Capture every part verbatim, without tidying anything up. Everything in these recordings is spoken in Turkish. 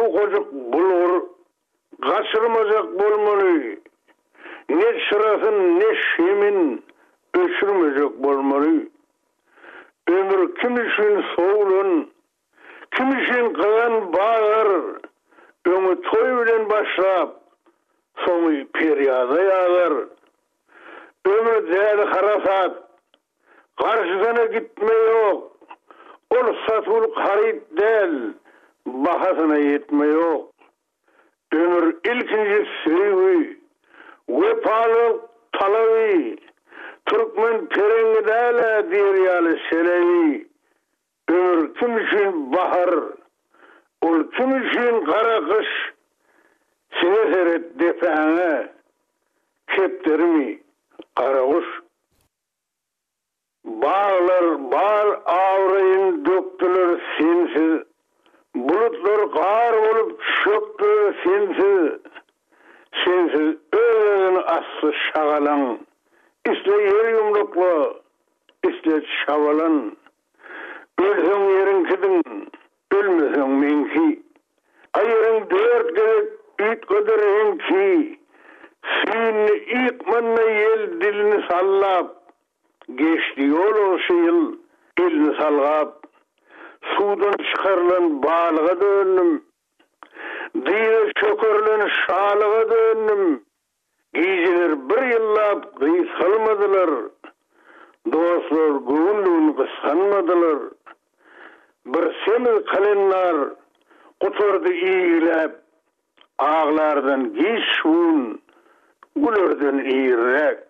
okacak bulgur, kaçırmacak bolmalı. Ne çırasın ne şemin öçürmeyecek bolmalı. Ömür kim için soğulun, kim için kalan bağır, ömür toy bilen başlap, sonu peryada yağar. Ömür değerli harasat, karşısına gitme yok. Ol satılık harit değil, bahasına yetme yok. Ömür ilkinci sevgi, vefalı talavi, Türkmen perengi dele diyaryalı selevi. Ömür kim için bahar, ol kim için kara kış, sine seret defeğine, kepterimi kara kuş. Bağlar bağır avrayın döktüler sensiz, bulutlar kar olup çöktü sensiz, sensiz öğlenin aslı şagalan, İste yer yumrukla, iste şavalan, ölsen yerin kidin, ölmesen menki, ayırın dört gerek, üt kadar enki, suyunu ikmanla yel dilini sallap, geçti yol olsa yıl, elini salgap, sudan çıkarılan balığa döndüm, diye çökürlen şalığa döndüm, giyiciler bir yıllap kıyı salmadılar, dostlar gönlünü kıskanmadılar, bir semiz kalenler kuturdu iyilep, ağlardan geçun, gülörden iyirek.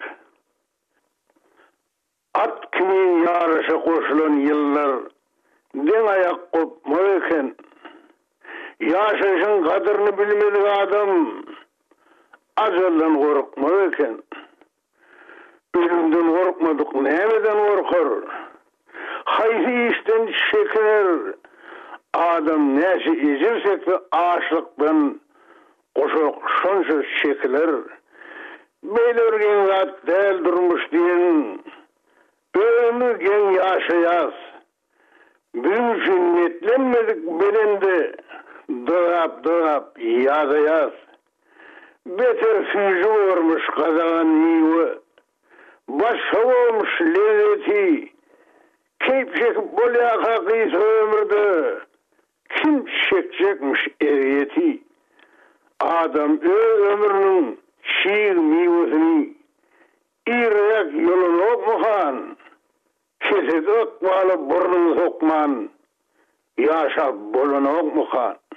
At kimin yarışa koşulan yıllar, den ayak kopmayken, yaşayışın kadrini bilmedik adam, acelden korkmayken, ölümden korkmadık, nemeden korkar, haysi işten çekilir, adam nesi izilsek de ağaçlıktan koşuk şonsuz çekilir, belirgen zat değil durmuş diyen, ölümü gen yaşayaz, bizim için netlenmedik belinde, dağap dağap yazayaz, beter füzü olmuş kazanan meyve, başka olmuş lezzeti, keyif çekip bolya kakıysa ömürde, kim çekecekmiş eriyeti, adam öz ömrünün şiir meyvesini, İrek yolunu okmahan, keset okmalı burnunu sokman, yaşap bolunu okmahan.